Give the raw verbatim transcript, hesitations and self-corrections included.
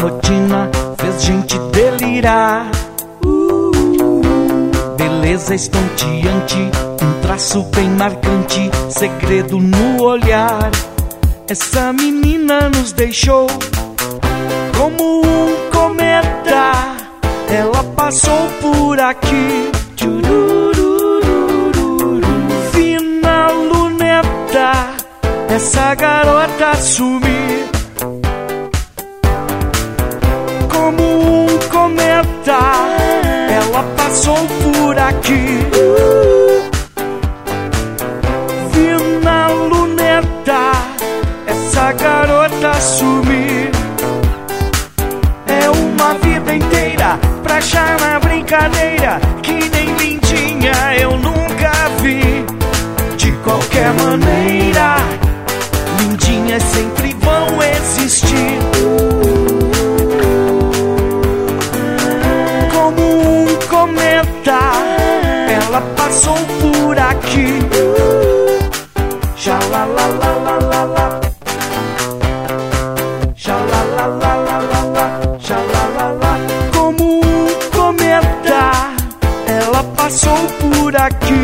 rotina fez gente delirar. Beleza estonteante, um traço bem marcante, segredo no olhar. Essa menina nos deixou como um cometa. Ela passou por aqui, fina luneta. Essa garota sumir como um cometa. Ela passou por aqui, fina luneta. Essa garota sumir. É uma vida inteira pra achar na brincadeira que nem lindinha eu nunca vi. De qualquer maneira, lindinhas sempre vão existir. Como um cometa, ela passou por aqui. Xalalalala, xalalalala, xalalala. Como um cometa, ela passou por aqui.